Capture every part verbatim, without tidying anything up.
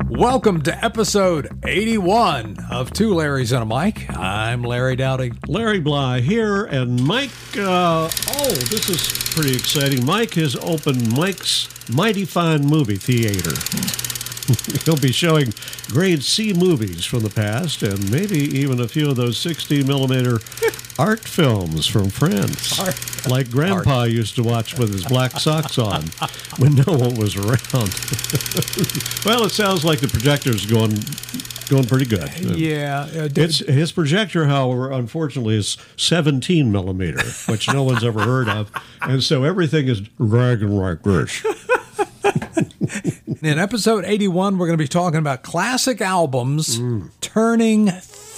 Welcome to episode eighty-one of Two Larrys and a Mike. I'm Larry Dowdy. Larry Bly here, and Mike, uh, oh, this is pretty exciting. Mike has opened Mike's Mighty Fine Movie Theater. He'll be showing grade C movies from the past, and maybe even a few of those sixteen millimeter art films from France, art. like Grandpa art. used to watch with his black socks on when no one was around. Well, it sounds like the projector's going going pretty good. Yeah. Uh, it's, his projector, however, unfortunately, is seventeen millimeter, which no one's ever heard of, and so everything is dragging like this. In episode eighty-one, we're going to be talking about classic albums mm. turning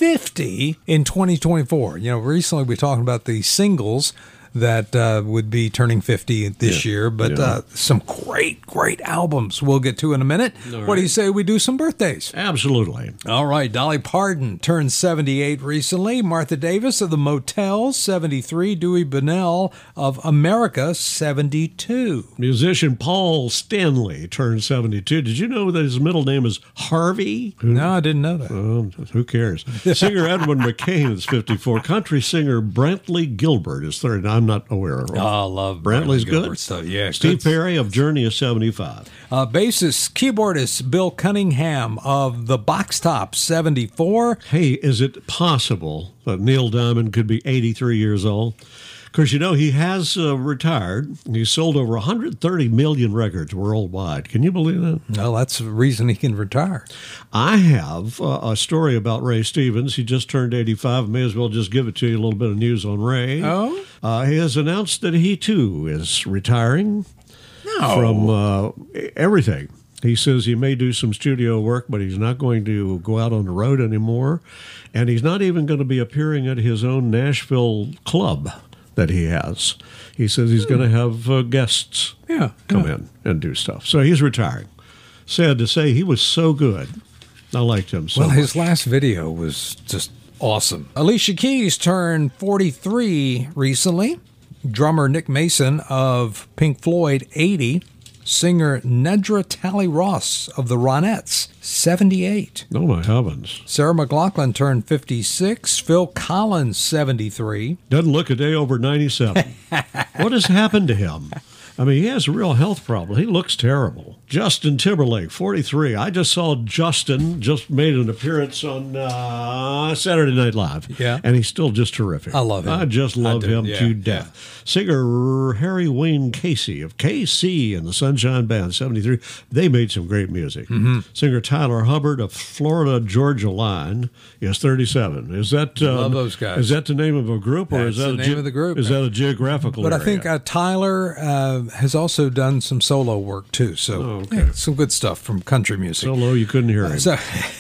fifty in twenty twenty-four. You know, recently we talked about the singles that uh, would be turning fifty this yeah. year, but yeah. uh, some great, great albums we'll get to in a minute. All what right. do you say we do some birthdays? Absolutely. All right. Dolly Parton turned seventy-eight recently. Martha Davis of the Motels, seventy-three. Dewey Bunnell of America, seventy-two. Musician Paul Stanley turned seventy-two. Did you know that his middle name is Harvey? No, I didn't know that. Um, who cares? Singer Edwin McCain is fifty-four. Country singer Brantley Gilbert is thirty-nine. I'm not aware of. Oh, I love Brantley's Brantley good. So, yeah, Steve Perry of Journey is seventy-five. Uh, bassist, keyboardist Bill Cunningham of the Box Tops, seventy-four. Hey, is it possible that Neil Diamond could be eighty-three years old? Because, you know, he has uh, retired. He's sold over one hundred thirty million records worldwide. Can you believe that? No, that's the reason he can retire. I have uh, a story about Ray Stevens. He just turned eighty-five. May as well just give it to you, a little bit of news on Ray. Oh? Uh, he has announced that he, too, is retiring no. from uh, everything. He says he may do some studio work, but he's not going to go out on the road anymore. And he's not even going to be appearing at his own Nashville club that he has. He says he's hmm. going to have uh, guests yeah, come yeah. in and do stuff. So he's retiring. Sad to say, he was so good. I liked him so well, much. Well, his last video was just awesome. Alicia Keys turned forty-three recently. Drummer Nick Mason of Pink Floyd, eighty. Singer Nedra Talley Ross of the Ronettes, seventy-eight. Oh, my heavens. Sarah McLachlan turned fifty-six. Phil Collins, seventy-three. Doesn't look a day over ninety-seven. What has happened to him? I mean, he has a real health problem. He looks terrible. Justin Timberlake, forty-three. I just saw Justin just made an appearance on uh, Saturday Night Live. Yeah. And he's still just terrific. I love him. I just love I do, him yeah, to death. Yeah. Singer Harry Wayne Casey of K C and the Sunshine Band, seventy-three. They made some great music. Mm-hmm. Singer Tyler Hubbard of Florida Georgia Line is thirty-seven. Is that um, love those guys. Is that the name of a group, or That's is that the a name ge- of the group? Is that a geographical But area? I think uh, Tyler uh, has also done some solo work too. So oh, okay. yeah, some good stuff from country music. Solo, you couldn't hear him. Uh, so,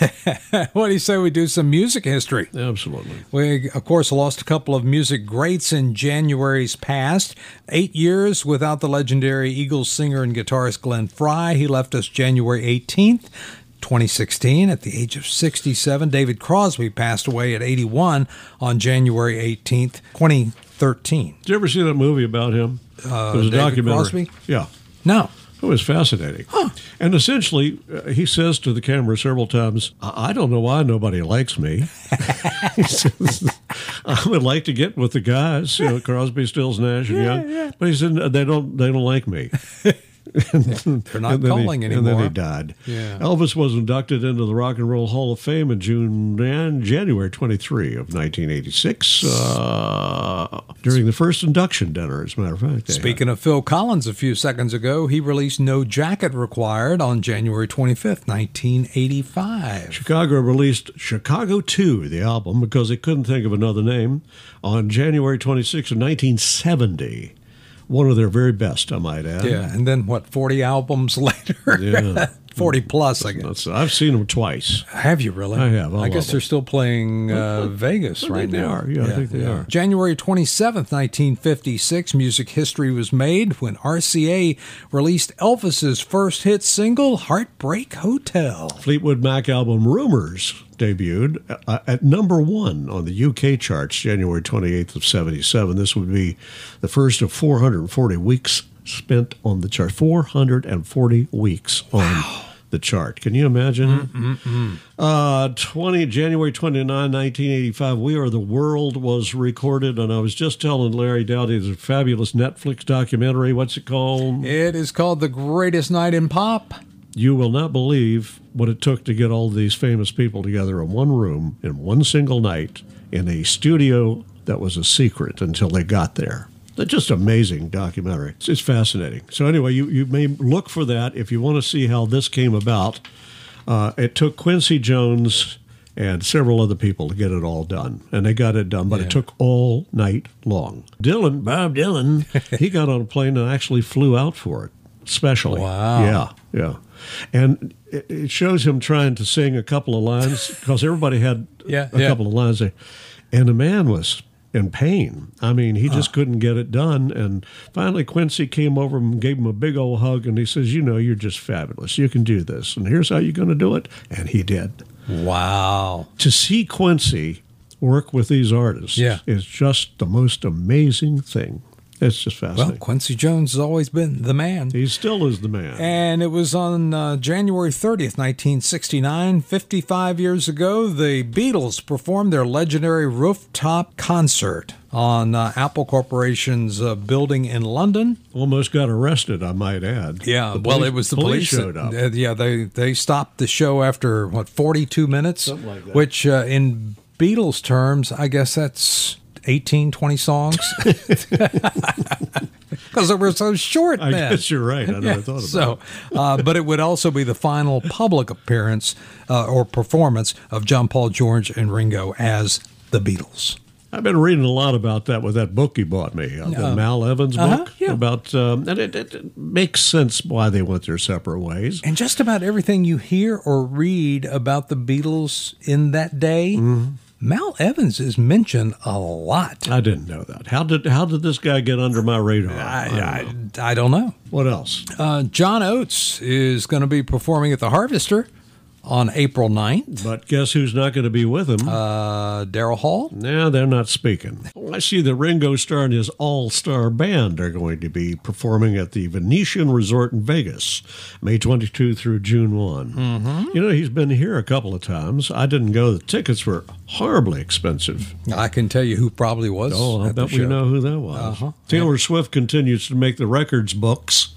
what do you say we do some music history? Absolutely. We, of course, lost a couple of music greats in January's past. Eight years without the legendary Eagles singer and guitarist Glenn Frey. He left us January eighteenth. twenty sixteen, at the age of sixty-seven. David Crosby passed away at eighty-one on January eighteenth, twenty thirteen. Did you ever see that movie about him? Uh, it was a David documentary. Crosby? Yeah. No. It was fascinating. Huh. And essentially, uh, he says to the camera several times, I-, I don't know why nobody likes me. He says, I would like to get with the guys, you know, Crosby, Stills, Nash, and yeah, Young. Yeah. But he said, they don't, they don't like me. They're not calling he, anymore. And then he died. Yeah. Elvis was inducted into the Rock and Roll Hall of Fame in June and January twenty-third of nineteen eighty-six uh, during the first induction dinner, as a matter of fact. Speaking of Phil Collins a few seconds ago, he released No Jacket Required on January twenty-fifth, nineteen eighty-five. Chicago released Chicago two, the album, because they couldn't think of another name, on January twenty-sixth of nineteen seventy. One of their very best, I might add. Yeah, and then, what, forty albums later? Yeah. forty plus, I guess. I've seen them twice. Have you really? I have. I, I guess them. they're still playing uh, Vegas I right think now. They are. Yeah, yeah, I think they yeah. are. January twenty-seventh, nineteen fifty-six, music history was made when R C A released Elvis's first hit single, Heartbreak Hotel. Fleetwood Mac album Rumors debuted uh, at number one on the U K charts January twenty-eighth of seventy-seven. This would be the first of four hundred forty weeks spent on the chart. four hundred forty weeks on wow. the chart. Can you imagine? Mm-mm-mm. Uh, twenty January twenty-ninth, nineteen eighty-five, We Are the World was recorded, and I was just telling Larry Dowdy there's a fabulous Netflix documentary. What's it called? It is called The Greatest Night in Pop. You will not believe what it took to get all these famous people together in one room in one single night in a studio that was a secret until they got there. That's just amazing documentary. It's, it's fascinating. So anyway, you, you may look for that if you want to see how this came about. Uh, it took Quincy Jones and several other people to get it all done, and they got it done, but yeah. It took all night long. Dylan, Bob Dylan, he got on a plane and actually flew out for it, specially. Wow. Yeah, yeah. And it shows him trying to sing a couple of lines because everybody had yeah, a yeah. couple of lines there. And the man was in pain. I mean, he just uh. couldn't get it done. And finally, Quincy came over and gave him a big old hug. And he says, you know, you're just fabulous. You can do this. And here's how you're going to do it. And he did. Wow. To see Quincy work with these artists yeah. is just the most amazing thing. It's just fascinating. Well, Quincy Jones has always been the man. He still is the man. And it was on uh, January thirtieth, nineteen sixty-nine, fifty-five years ago, the Beatles performed their legendary rooftop concert on uh, Apple Corporation's uh, building in London. Almost got arrested, I might add. Yeah, the well, police, it was the police, police showed up. Uh, yeah, they, they stopped the show after, what, forty-two minutes? Something like that. Which, uh, in Beatles terms, I guess that's eighteen, twenty songs. Because they were so short I then. guess you're right. I never Yeah, thought about so, it. uh, but it would also be the final public appearance uh, or performance of John, Paul, George, and Ringo as the Beatles. I've been reading a lot about that with that book you bought me, uh, the Uh, Mal Evans uh-huh, book. yeah. About um, and it, it, it makes sense why they went their separate ways. And just about everything you hear or read about the Beatles in that day, mm-hmm. Mal Evans is mentioned a lot. I didn't know that. How did how did this guy get under my radar? I, I, don't, I, know. I don't know. What else? Uh, John Oates is going to be performing at the Harvester on April ninth. But guess who's not going to be with him? Uh, Daryl Hall. No, they're not speaking. I see that Ringo Starr and his all-star band are going to be performing at the Venetian Resort in Vegas, May twenty-second through June first. Mm-hmm. You know, he's been here a couple of times. I didn't go. The tickets were horribly expensive. I can tell you who probably was. Oh, I bet we know who that was. Uh-huh. Taylor Swift continues to make the records books.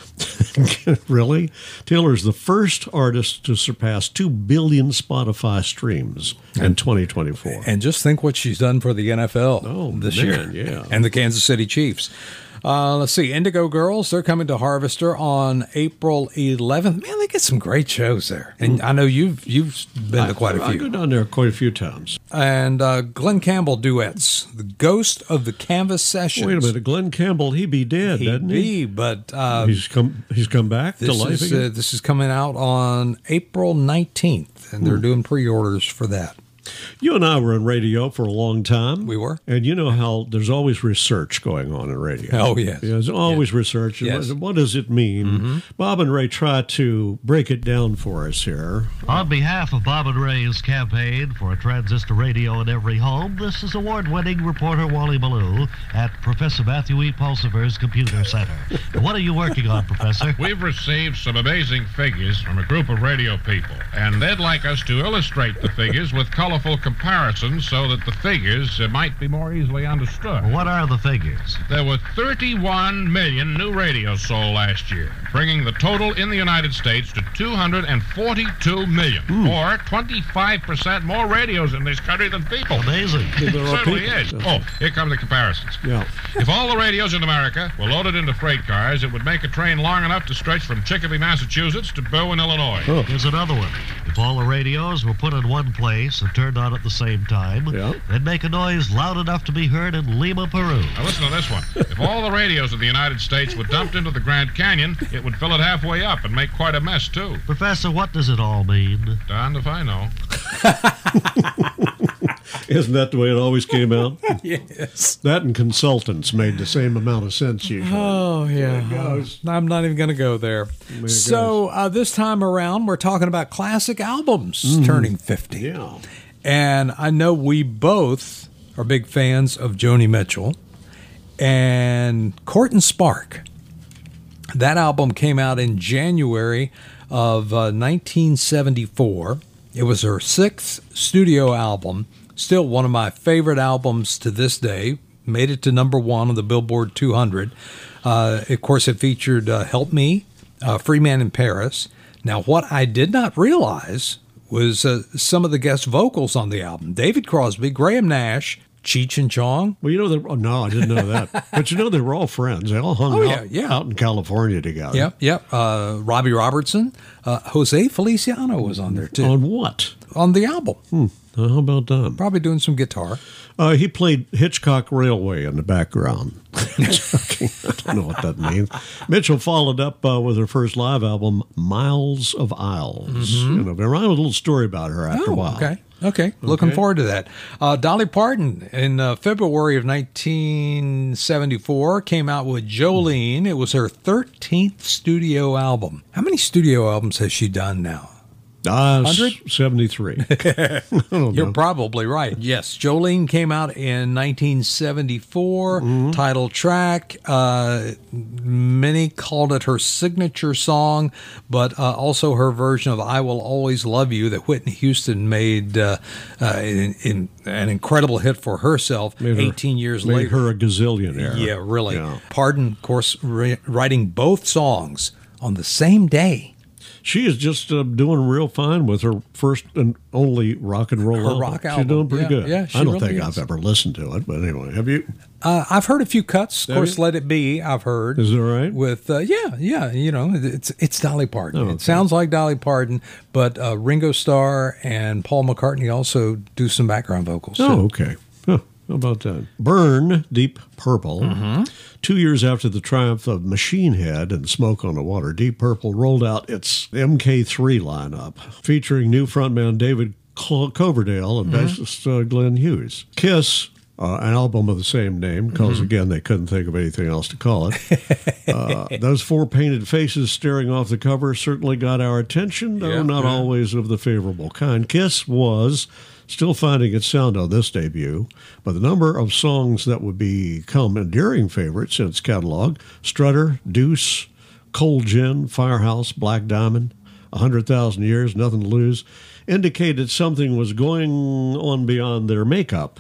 Really? Taylor's the first artist to surpass two billion Spotify streams in twenty twenty-four. And just think what she's done for the N F L Oh, this man, year. yeah. And the Kansas City Chiefs. Uh, let's see, Indigo Girls, they're coming to Harvester on April eleventh. Man, they get some great shows there. And I know you've you've been to quite I, a I go few. down there quite a few times. And uh, Glenn Campbell duets, The Ghost of the Canvas Sessions. Wait a minute, Glenn Campbell, he be dead, He'd doesn't he? be, but uh, He's come He's come back to this, life is, again? uh, this is coming out on April nineteenth, and they're Hmm. doing pre-orders for that. You and I were in radio for a long time. We were. And you know how there's always research going on in radio. Oh, yes. Yeah, there's always research. Yes. What, what does it mean? Mm-hmm. Bob and Ray try to break it down for us here. On behalf of Bob and Ray's campaign for a transistor radio in every home, this is award-winning reporter Wally Ballou at Professor Matthew E. Pulsiver's Computer Center. What are you working on, Professor? We've received some amazing figures from a group of radio people, and they'd like us to illustrate the figures with colorful comparisons so that the figures uh, might be more easily understood. What are the figures? There were thirty-one million new radios sold last year, bringing the total in the United States to two hundred forty-two million, Mm. or twenty-five percent more radios in this country than people. Amazing. There It are certainly people. is. Oh, here come the comparisons. Yeah. If all the radios in America were loaded into freight cars, it would make a train long enough to stretch from Chicopee, Massachusetts to Berwyn, Illinois. Oh. Here's another one. If all the radios were put in one place and turned on at the same time, Yeah. they'd make a noise loud enough to be heard in Lima, Peru. Now listen to this one. If all the radios of the United States were dumped into the Grand Canyon, it would fill it halfway up and make quite a mess, too. Professor, what does it all mean? Darned if I know. Isn't that the way it always came out? Yes. That and consultants made the same amount of sense usually. Oh, yeah. There it goes. I'm not even going to go there. There it So uh, this time around, we're talking about classic albums turning fifty. Yeah. And I know we both are big fans of Joni Mitchell and Court and Spark. That album came out in January of uh, nineteen seventy-four. It was her sixth studio album, still one of my favorite albums to this day. Made it to number one on the Billboard two hundred. Uh, of course, it featured uh, Help Me, uh, Free Man in Paris. Now, what I did not realize was uh, some of the guest vocals on the album. David Crosby, Graham Nash, Cheech and Chong. Well, you know, they, oh, no, I didn't know that. But you know, they were all friends. They all hung Oh, out, yeah, yeah. out in California together. Yep, yep. Uh, Robbie Robertson. Uh, Jose Feliciano was on there, too. On what? On the album. Hmm. Uh, how about that? Probably doing some guitar. Uh, he played Hitchcock Railway in the background. I don't know what that means. Mitchell followed up uh, with her first live album, Miles of Isles. Mm-hmm. You know, they wrote a little story about her after Oh, a while. okay. Okay, looking Okay. forward to that. Uh, Dolly Parton, in uh, February of nineteen seventy-four, came out with Jolene. It was her thirteenth studio album. How many studio albums has she done now? Uh, one hundred? seventy-three. I don't You're know. probably right. Yes, Jolene came out in nineteen seventy-four, Mm-hmm. title track. Uh, many called it her signature song, but uh, also her version of I Will Always Love You that Whitney Houston made uh, uh, in, in an incredible hit for herself Made her- eighteen years Made later. her a gazillionaire. Yeah, really. Yeah. Pardon, of course, ri- writing both songs on the same day. She is just uh, doing real fine with her first and only rock and roll Her album. rock She's album. doing pretty Yeah, good. yeah, she I don't really think is. I've ever listened to it, but anyway, have you? Uh, I've heard a few cuts. Of Have course, you? Let It Be, I've heard. Is that right? With uh, yeah, yeah, you know, it's it's Dolly Parton. Oh, okay. It sounds like Dolly Parton, but uh, Ringo Starr and Paul McCartney also do some background vocals. Oh, too. okay. Huh, how about that? Burn, Deep Purple. Mm-hmm. Two years after the triumph of Machine Head and Smoke on the Water, Deep Purple rolled out its M K three lineup, featuring new frontman David Cl- Coverdale and Mm-hmm. bassist uh, Glenn Hughes. Kiss, uh, an album of the same name, because, Mm-hmm. again, they couldn't think of anything else to call it. uh, those four painted faces staring off the cover certainly got our attention, though Yeah, not yeah. always of the favorable kind. Kiss was still finding its sound on this debut, but the number of songs that would become enduring favorites in its catalog, Strutter, Deuce, Cold Gin, Firehouse, Black Diamond, one hundred thousand Years, Nothing to Lose, indicated something was going on beyond their makeup.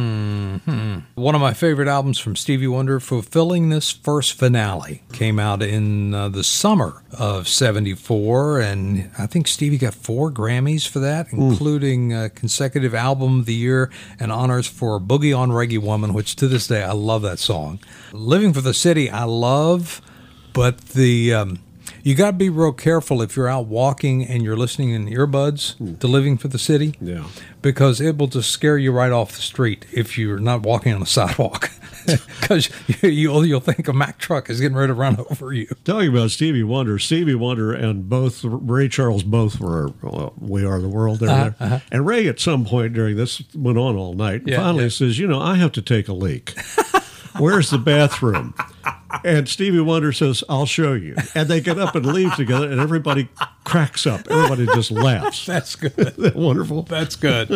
Mm-hmm. One of my favorite albums from Stevie Wonder, Fulfilling This First Finale, came out in uh, the summer of seventy-four, and I think Stevie got four Grammys for that, including uh, consecutive Album of the Year and honors for Boogie on Reggae Woman, which to this day I love that song. Living for the City I love, but the... Um, You got to be real careful if you're out walking and you're listening in earbuds to Living for the City, Yeah. because it will just scare you right off the street if you're not walking on the sidewalk, because you, you'll, you'll think a Mack truck is getting ready to run over you. Talking about Stevie Wonder, Stevie Wonder and both Ray Charles both were well, We Are the World. They were Uh-huh, there. uh-huh. And Ray at some point during this went on all night. And Yeah, finally yeah. says, you know, I have to take a leak. Where's the bathroom? And Stevie Wonder says, I'll show you. And they get up and leave together, and everybody cracks up. Everybody just laughs. That's good. Isn't that wonderful? That's good.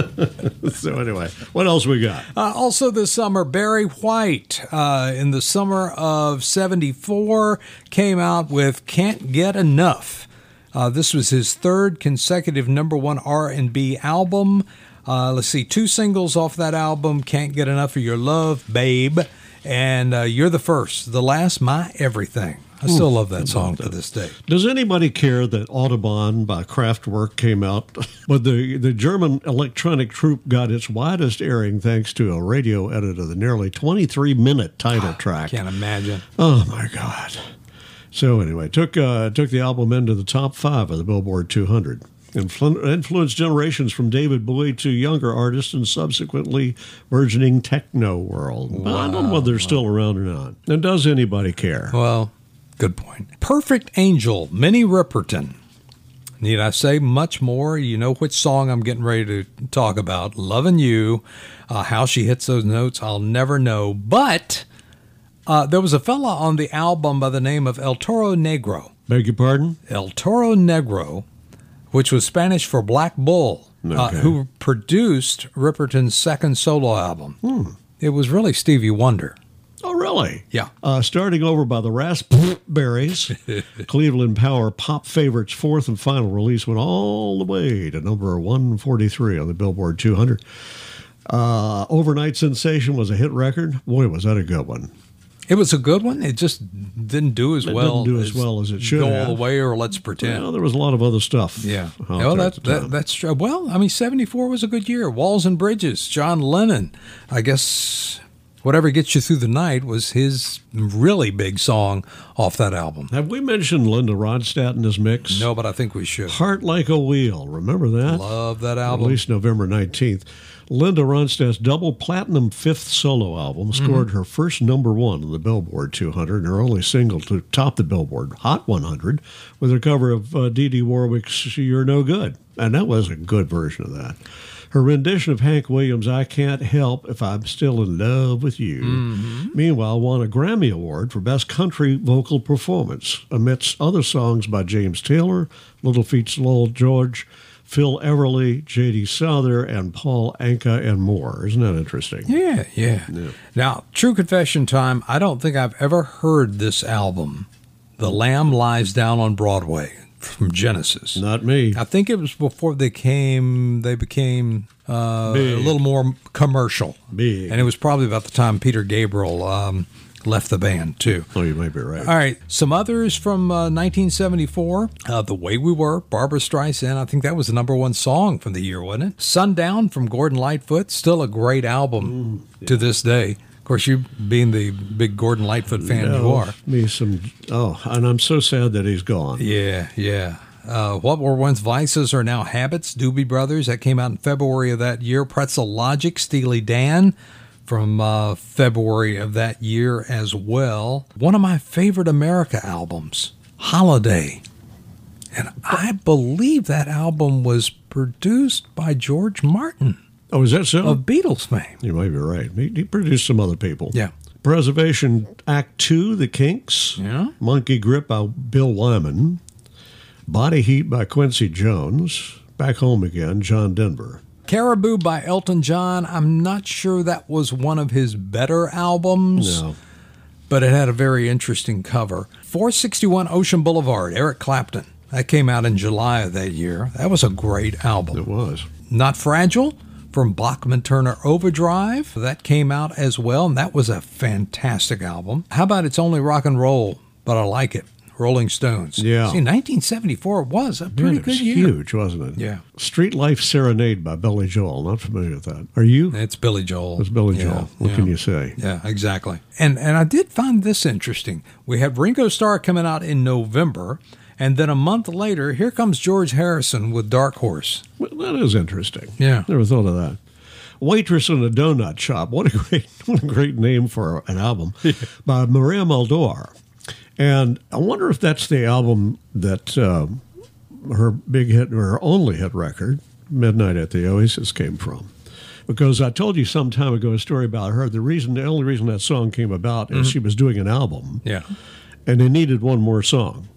So anyway, what else we got? Uh, also this summer, Barry White, uh, in the summer of seventy-four, came out with Can't Get Enough. Uh, this was his third consecutive number one R and B album. Uh, let's see, two singles off that album, Can't Get Enough of Your Love, Babe, and uh, You're the First, The Last, My Everything. I still love that song to this day. Does anybody care that Autobahn by Kraftwerk came out? But the, the German electronic troupe got its widest airing thanks to a radio edit of the nearly twenty-three minute title track. Can't imagine. Oh, my God. So anyway, took uh, took the album into the top five of the Billboard two hundred. Influ- influenced generations from David Bowie to younger artists and subsequently burgeoning techno world. Wow. I don't know whether they're still around or not. And does anybody care? Well, good point. Perfect Angel, Minnie Riperton. Need I say much more? You know which song I'm getting ready to talk about. Loving You. Uh, how she hits those notes, I'll never know. But uh, there was a fella on the album by the name of El Toro Negro. Beg your pardon? El Toro Negro, which was Spanish for Black Bull, uh, Okay. who produced Riperton's second solo album. Hmm. It was really Stevie Wonder. Oh, really? Really? Yeah. Uh, starting over by the Raspberries, Cleveland Power Pop Favorites' fourth and final release went all the way to number one forty-three on the Billboard two hundred. Uh, Overnight Sensation was a hit record. Boy, was that a good one. It was a good one. It just didn't do as It well. didn't do as well as it should Go have. all the way, or let's pretend. Well, there was a lot of other stuff. Yeah. out Well, there that, at the that, time. that's true. Well, I mean, seventy-four was a good year. Walls and Bridges, John Lennon. I guess Whatever Gets You Through the Night was his really big song off that album. Have we mentioned Linda Ronstadt in this mix? No, but I think we should. Heart Like a Wheel. Remember that? Love that album. Released November nineteenth. Linda Ronstadt's double platinum fifth solo album scored mm-hmm. her first number one on the Billboard two hundred and her only single to top the Billboard Hot one hundred with her cover of uh, Dee Dee Warwick's You're No Good. And that was a good version of that. Her rendition of Hank Williams' I Can't Help If I'm Still in Love with You, mm-hmm. meanwhile, won a Grammy Award for Best Country Vocal Performance, amidst other songs by James Taylor, Little Feat's Lowell George, Phil Everly, J D. Souther, and Paul Anka, and more. Isn't that interesting? Yeah, yeah, yeah. Now, true confession time, I don't think I've ever heard this album, The Lamb Lies Down on Broadway, from Genesis. Not me. I think it was before they came, they became uh, a little more commercial. Big. And it was probably about the time Peter Gabriel um, left the band, too. Oh, you might be right. All right. Some others from uh, nineteen seventy-four. Uh, The Way We Were, Barbra Streisand. I think that was the number one song from the year, wasn't it? Sundown from Gordon Lightfoot. Still a great album mm, yeah. to this day. Of course, you being the big Gordon Lightfoot fan no, you are. Me some. Oh, and I'm so sad that he's gone. Yeah, yeah. Uh, what were once vices are now habits. Doobie Brothers. That came out in February of that year. Pretzel Logic, Steely Dan from uh, February of that year as well. One of my favorite America albums, Holiday. And I believe that album was produced by George Martin. Oh, is that so? Of Beatles fame. You might be right. He, he produced some other people. Yeah. Preservation Act two, The Kinks. Yeah. Monkey Grip by Bill Wyman. Body Heat by Quincy Jones. Back Home Again, John Denver. Caribou by Elton John. I'm not sure that was one of his better albums. No. But it had a very interesting cover. four sixty-one Ocean Boulevard, Eric Clapton. That came out in July of that year. That was a great album. It was. Not Fragile from Bachman Turner Overdrive. That came out as well, and that was a fantastic album. How about It's Only Rock and Roll, But I Like It? Rolling Stones. Yeah. See, nineteen seventy-four was a pretty Man, it was good year. Huge, wasn't it? Yeah. Street Life Serenade by Billy Joel. Not familiar with that. Are you? It's Billy Joel. It's Billy Yeah, Joel. What yeah. can you say? Yeah, exactly. And and I did find this interesting. We have Ringo Starr coming out in November, and then a month later, here comes George Harrison with Dark Horse. Well, that is interesting. Yeah. Never thought of that. Waitress in a Donut Shop. What a great, what a great name for an album by Maria Muldaur. And I wonder if that's the album that uh, her big hit, or her only hit record, Midnight at the Oasis, came from. Because I told you some time ago a story about her. The reason, the only reason that song came about is mm-hmm. she was doing an album. Yeah. And they needed one more song.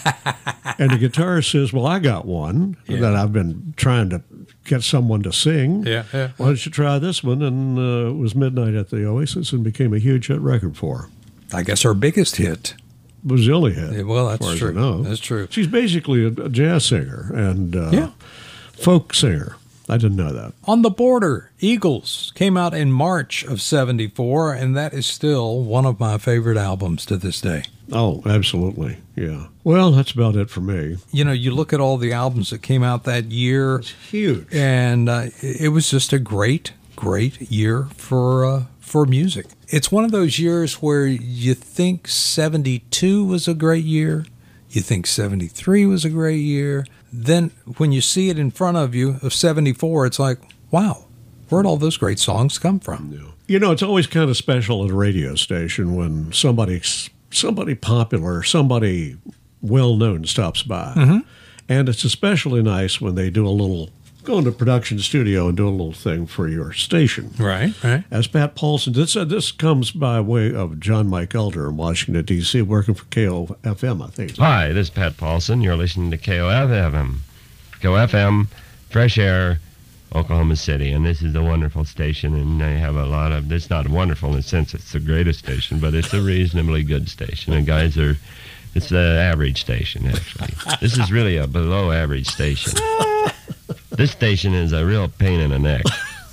And the guitarist says, well, I got one yeah. that I've been trying to get someone to sing. Yeah, yeah. Why don't you try this one? And uh, it was Midnight at the Oasis and became a huge hit record for her. I guess her biggest hit. It was the only hit. Yeah, well, that's as far true. As I know. That's true. She's basically a, a jazz singer and uh, yeah. folk singer. I didn't know that. On the Border, Eagles, came out in March of seventy-four, and that is still one of my favorite albums to this day. Oh, absolutely. Yeah. Well, that's about it for me. You know, you look at all the albums that came out that year. It's huge. And uh, it was just a great, great year for uh, for music. It's one of those years where you think seventy-two was a great year. You think seventy-three was a great year. Then when you see it in front of you of seventy-four, it's like, wow, where'd all those great songs come from? Yeah. You know, it's always kind of special at a radio station when somebody, somebody popular, somebody well-known stops by. Mm-hmm. And it's especially nice when they do a little, go into production studio and do a little thing for your station. Right, right. As Pat Paulson did, said, this comes by way of John Mike Elder in Washington, D C, working for K O F M, I think. Hi, this is Pat Paulson. You're listening to K O F M. K O F M, Fresh Air, Oklahoma City, and this is a wonderful station, and they have a lot of, it's not wonderful in the sense it's the greatest station, but it's a reasonably good station, and guys are, it's the average station, actually. This is really a below average station. This station is a real pain in the neck.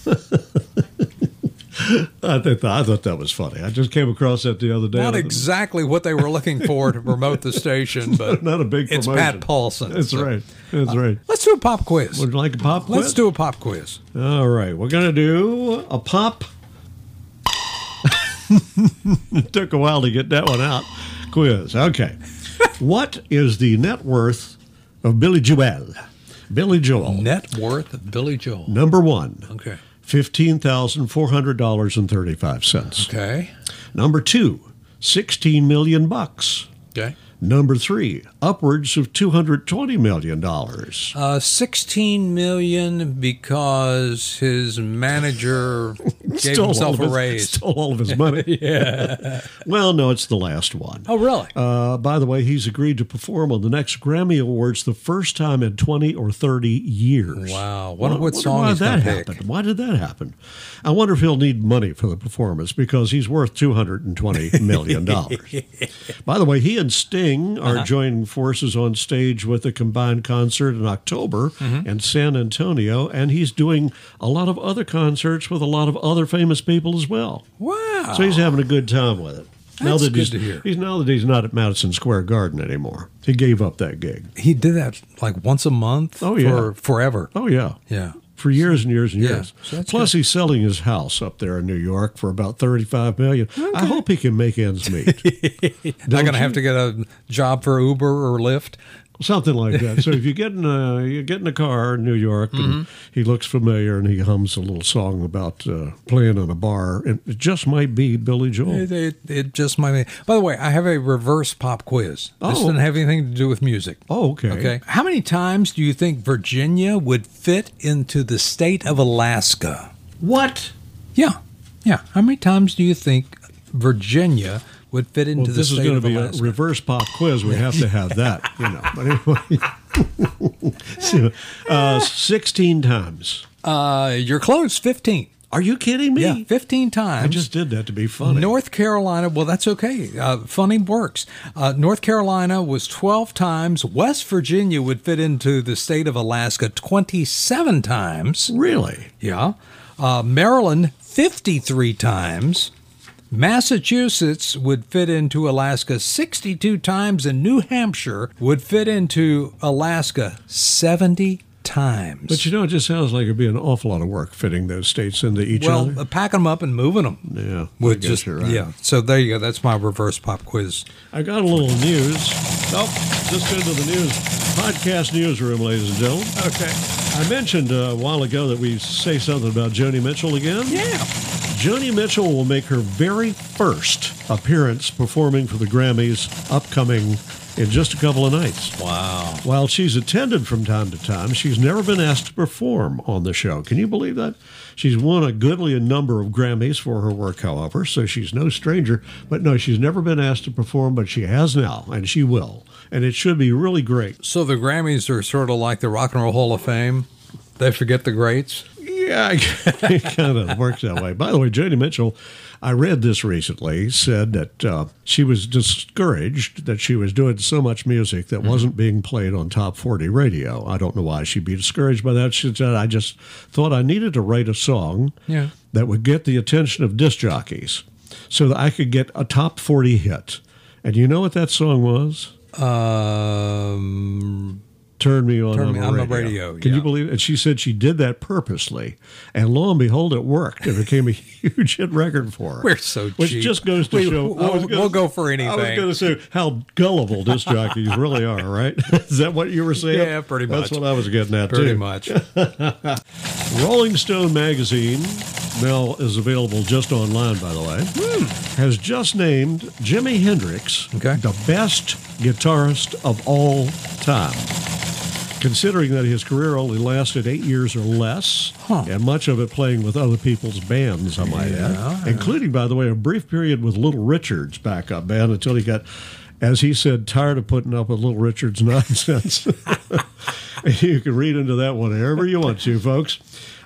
I, th- I thought that was funny. I just came across that the other day. Not exactly what they were looking for to promote the station, but not a big promotion. It's Pat Paulson. That's so. right. That's uh, right. Let's do a pop quiz. Would you like a pop quiz? Let's do a pop quiz. All right. We're going to do a pop. It took a while to get that one out. Quiz. Okay. What is the net worth of Billy Joel? Billy Joel. Net worth of Billy Joel. Number one. Okay. fifteen thousand four hundred dollars and thirty-five cents. Okay. Number two, sixteen million bucks. Okay. Number three, upwards of two hundred twenty million dollars. Uh, sixteen million dollars because his manager gave himself a his, raise. Stole all of his money. Yeah. Well, no, it's the last one. Oh, really? Uh, by the way, he's agreed to perform on the next Grammy Awards the first time in twenty or thirty years. Wow. Wonder Well, what wonder song why he's that going to pick. happened. Why did that happen? I wonder if he'll need money for the performance because he's worth two hundred twenty million dollars. By the way, he and Sting are Uh-huh. joining forces on stage with a combined concert in October Mm-hmm. in San Antonio, and he's doing a lot of other concerts with a lot of other famous people as well. Wow. So he's having a good time with it. now That's that good he's, to hear. He's now that he's not at Madison Square Garden anymore. He gave up that gig. He did that like once a month Oh, yeah. for forever. Oh yeah. Yeah. For years and years and Yeah, years. so that's Plus, good. he's selling his house up there in New York for about thirty-five million dollars. I hope he can make ends meet. Not going to have to get a job for Uber or Lyft. Something like that. So if you get in a you get in a car in New York and Mm-hmm. he looks familiar and he hums a little song about uh, playing in a bar, it, it just might be Billy Joel. It, it, it just might be. By the way, I have a reverse pop quiz. This Oh. doesn't have anything to do with music. Oh, okay. Okay. How many times do you think Virginia would fit into the state of Alaska? What? Yeah. Yeah. How many times do you think Virginia would fit into Well, the this is state going of to be Alaska? a reverse pop quiz. We have to have that, you know. But anyway, so, uh, sixteen times. Uh, you're close. fifteen. Are you kidding me? Yeah, fifteen times. I just did that to be funny. North Carolina, well, that's okay. Uh, funny works. Uh, North Carolina was twelve times. West Virginia would fit into the state of Alaska twenty-seven times. Really? Yeah. Uh, Maryland, fifty-three times. Massachusetts would fit into Alaska sixty-two times, and New Hampshire would fit into Alaska seventy times. But you know, it just sounds like it'd be an awful lot of work fitting those states into each well, other. uh, packing them up and moving them. Yeah, I Would guess just you're right. yeah. So there you go. That's my reverse pop quiz. I got a little news. Oh, just into the news. Podcast newsroom, ladies and gentlemen. Okay. I mentioned uh, a while ago that we say something about Joni Mitchell again. Yeah. Joni Mitchell will make her very first appearance performing for the Grammys upcoming in just a couple of nights. Wow. While she's attended from time to time, she's never been asked to perform on the show. Can you believe that? She's won a goodly number of Grammys for her work, however, so she's no stranger. But no, she's never been asked to perform, but she has now, and she will. And it should be really great. So the Grammys are sort of like the Rock and Roll Hall of Fame. They forget the greats. Yeah, it kind of works that way. By the way, Joni Mitchell, I read this recently, said that uh, she was discouraged that she was doing so much music that Mm-hmm. wasn't being played on top forty radio. I don't know why she'd be discouraged by that. She said, I just thought I needed to write a song Yeah. that would get the attention of disc jockeys so that I could get a top forty hit. And you know what that song was? Um, Turn Me On, Turn on, Me the On the radio. Radio, Can yeah. you believe it? And she said she did that purposely. And lo and behold, it worked. It became a huge hit record for her. We're so Which cheap. just goes to We- show. we'll- I was we'll go for anything. I was going to say how gullible disc jockeys really are, right? Is that what you were saying? Yeah, pretty That's much. what I was getting at, pretty too. much. Rolling Stone magazine, now is available just online, by the way, has just named Jimi Hendrix Okay. the best guitarist of all time. Considering that his career only lasted eight years or less, Huh. and much of it playing with other people's bands, I might add, including, by the way, a brief period with Little Richard's backup band until he got, as he said, tired of putting up with Little Richard's nonsense. You can read into that one however you want to, folks.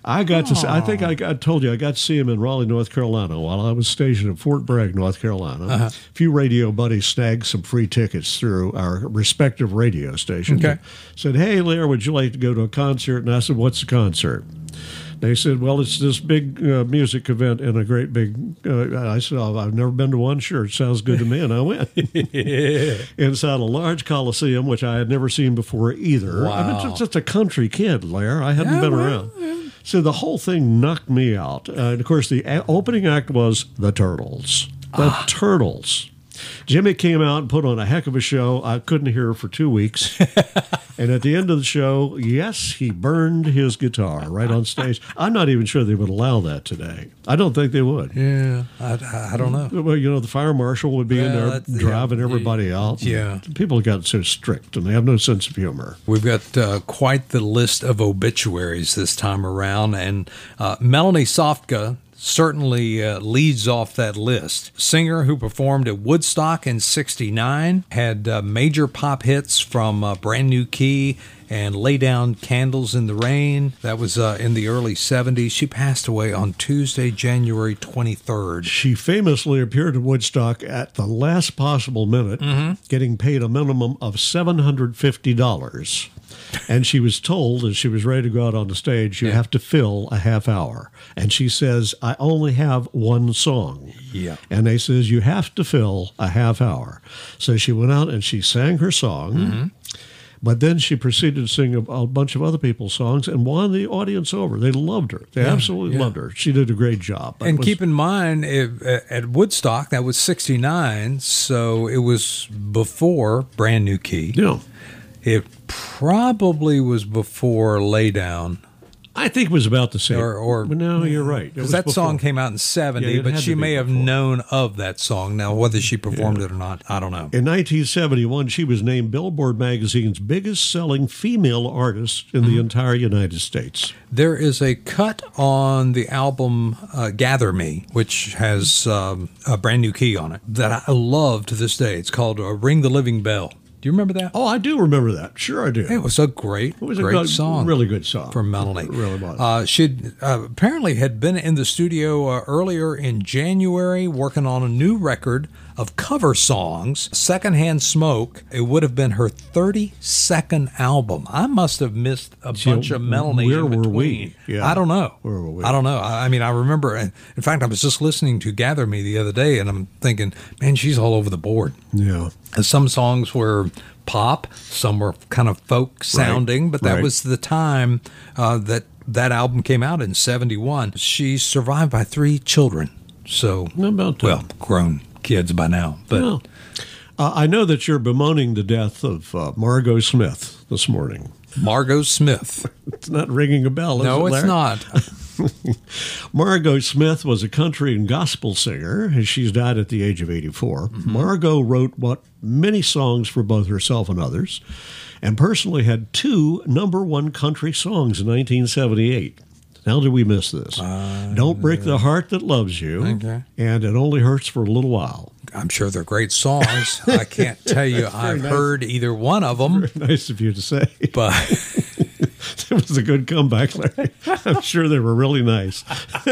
I got to. See, I think I, I told you I got to see him in Raleigh, North Carolina, while I was stationed at Fort Bragg, North Carolina. Uh-huh. A few radio buddies snagged some free tickets through our respective radio stations. Okay. Said, "Hey, Lair, would you like to go to a concert?" And I said, "What's the concert?" They said, "Well, it's this big uh, music event in a great big." Uh, I said, oh, "I've never been to one. Sure, it sounds good to me," and I went. Yeah. Inside a large coliseum, which I had never seen before either. Wow. I mean, just a country kid, Lair. I hadn't yeah, been well, around. Yeah. So the whole thing knocked me out. Uh, and of course, the a- opening act was the Turtles. The ah. Turtles. Jimmy came out and put on a heck of a show. I couldn't hear her for two weeks. And at the end of the show, yes, he burned his guitar right on stage. I'm not even sure they would allow that today. I don't think they would. Yeah, I, I don't know. Well, you know, the fire marshal would be well, in there driving yeah, everybody out. Yeah. People got so strict, and they have no sense of humor. We've got uh, quite the list of obituaries this time around, and uh, Melanie Sofka certainly uh, leads off that list. Singer who performed at Woodstock in sixty-nine, had uh, major pop hits from uh, Brand New Key and Lay Down Candles in the Rain. That was uh, in the early seventies. She passed away on Tuesday, January twenty-third. She famously appeared at Woodstock at the last possible minute, mm-hmm. getting paid a minimum of seven hundred fifty dollars. And she was told, as she was ready to go out on the stage, you yeah. have to fill a half hour. And she says, I only have one song. Yeah. And they says, you have to fill a half hour. So she went out and she sang her song. Mm-hmm. But then she proceeded to sing a, a bunch of other people's songs and won the audience over. They loved her. They yeah, absolutely yeah. loved her. She did a great job. And was, keep in mind, if, at Woodstock, that was sixty-nine, so it was before Brand New Key. Yeah. It probably was before Lay Down. I think it was about the same. Or, or but no, you're right. Because that before. song came out in seventy, yeah, but she may have before. known of that song. Now, whether she performed yeah. it or not, I don't know. In nineteen seventy-one, she was named Billboard magazine's biggest-selling female artist in mm-hmm. the entire United States. There is a cut on the album uh, Gather Me, which has um, a Brand New Key on it, that I love to this day. It's called uh, Ring the Living Bell. Do you remember that? Oh, I do remember that. Sure, I do. It was a great, it was great a good, song. Really good song. From Melanie. It really was. Uh, she uh, apparently had been in the studio uh, earlier in January working on a new record of cover songs, Secondhand Smoke. It would have been her thirty-second album. I must have missed a See, bunch of Melanie where in between. Were we? Yeah. I don't know. Where were we? I don't know. I, I mean, I remember, in fact, I was just listening to Gather Me the other day, and I'm thinking, man, she's all over the board. Yeah. And some songs were pop, some were kind of folk sounding, right. but that right. was the time uh, that that album came out in seventy-one. She's survived by three children. So, about that. well, grown kids by now. But well, uh, I know that you're bemoaning the death of uh, Margot Smith this morning. Margot Smith. It's not ringing a bell, is no, it, it's not. Margot Smith was a country and gospel singer, and she's died at the age of eighty-four. Mm-hmm. Margot wrote what many songs for both herself and others, and personally had two number one country songs in nineteen seventy-eight. How did we miss this? Uh, Don't Break the Heart That Loves You, okay. and It Only Hurts for a Little While. I'm sure they're great songs. I can't tell you I've nice. heard either one of them. Very nice of you to say. But it was a good comeback, Larry. I'm sure they were really nice.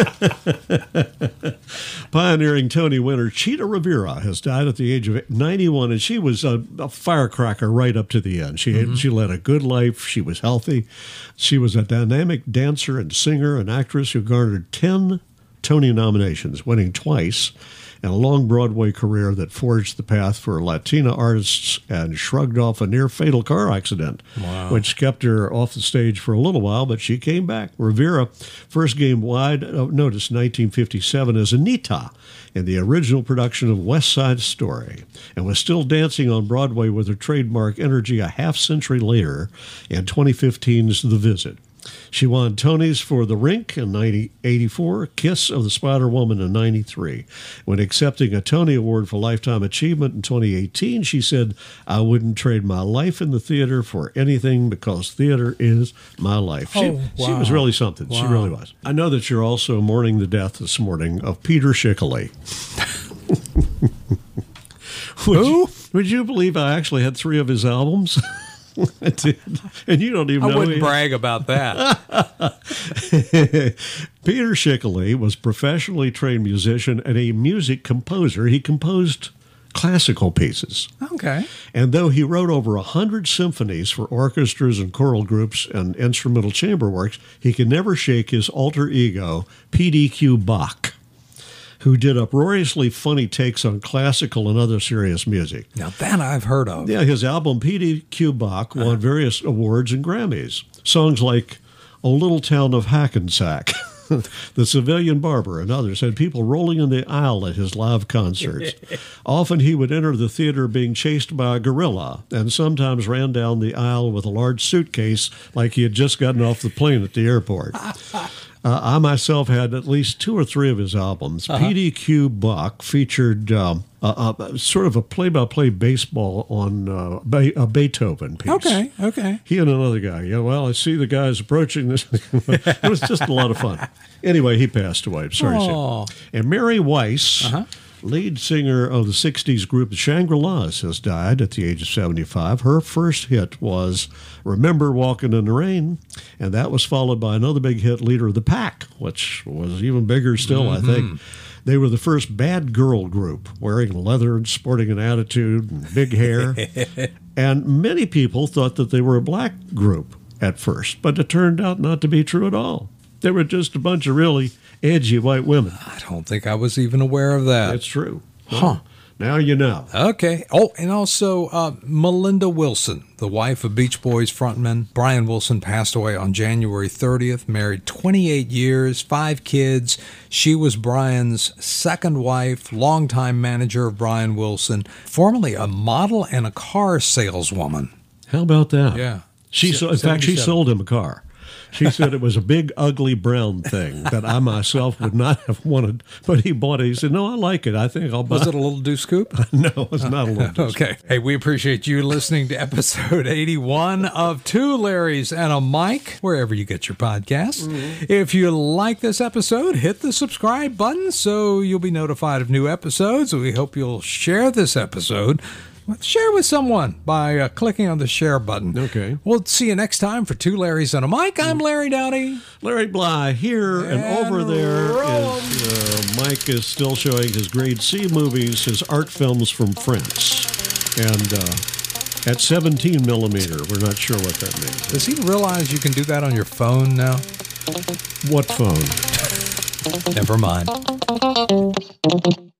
Pioneering Tony winner Cheetah Rivera has died at the age of ninety-one, and she was a, a firecracker right up to the end. She mm-hmm. she led a good life. She was healthy. She was a dynamic dancer and singer and actress who garnered ten Tony nominations, winning twice, and a long Broadway career that forged the path for Latina artists and shrugged off a near-fatal car accident, wow. which kept her off the stage for a little while, but she came back. Rivera first came wide uh, notice in nineteen fifty-seven as Anita in the original production of West Side Story, and was still dancing on Broadway with her trademark energy a half-century later in twenty fifteen's The Visit. She won Tonys for The Rink in nineteen eighty-four, Kiss of the Spider-Woman in ninety-three. When accepting a Tony Award for Lifetime Achievement in twenty eighteen, she said, I wouldn't trade my life in the theater for anything because theater is my life. She, oh, wow. she was really something. Wow. She really was. I know that you're also mourning the death this morning of Peter Schickele. would Who? You, would you believe I actually had three of his albums? I did. And you don't even I know. wouldn't he- brag about that. Peter Schickele was a professionally trained musician and a music composer. He composed classical pieces. Okay. And though he wrote over a hundred symphonies for orchestras and choral groups and instrumental chamber works, he could never shake his alter ego, P D Q Bach, who did uproariously funny takes on classical and other serious music. Now that I've heard of. Yeah, his album P D Q Bach won various awards and Grammys. Songs like "O Little Town of Hackensack," "The Civilian Barber," and others had people rolling in the aisle at his live concerts. Often he would enter the theater being chased by a gorilla, and sometimes ran down the aisle with a large suitcase like he had just gotten off the plane at the airport. Uh, I myself had at least two or three of his albums. Uh-huh. P D Q Bach featured um, a, a, sort of a play-by-play baseball on uh, Be- a Beethoven piece. Okay, okay. He and another guy. Yeah, well, I see the guys approaching this. It was just a lot of fun. Anyway, he passed away. I'm sorry to Oh. say. And Mary Weiss, Uh-huh. lead singer of the sixties group the Shangri-Las, has died at the age of seventy-five. Her first hit was "Remember Walking in the Rain," and that was followed by another big hit, "Leader of the Pack," which was even bigger still, Mm-hmm. I think. They were the first bad girl group, wearing leather and sporting an attitude and big hair. And many people thought that they were a black group at first, but it turned out not to be true at all. They were just a bunch of really edgy white women. I don't think I was even aware of that. It's true. Huh. Now you know. Okay. Oh, and also uh, Melinda Wilson, the wife of Beach Boys frontman Brian Wilson, passed away on January thirtieth, married twenty-eight years, five kids. She was Brian's second wife, longtime manager of Brian Wilson, formerly a model and a car saleswoman. How about that? Yeah. She so, in fact, she seventy-seven. sold him a car. She said it was a big, ugly brown thing that I myself would not have wanted, but he bought it. He said, "No, I like it. I think I'll buy Was it a little Deuce Coupe? No, it's not a little. Okay. Hey, we appreciate you listening to episode eighty-one of Two Larrys and a Mike, wherever you get your podcasts. Mm-hmm. If you like this episode, hit the subscribe button so you'll be notified of new episodes. We hope you'll share this episode. Share with someone by uh, clicking on the share button. Okay. We'll see you next time for Two Larrys and a Mike. I'm Larry Dowdy. Larry Bly here, and, And over there roll. is uh, Mike is still showing his grade C movies, his art films from France, and uh, at seventeen millimeter. We're not sure what that means. Does he realize you can do that on your phone now? What phone? Never mind.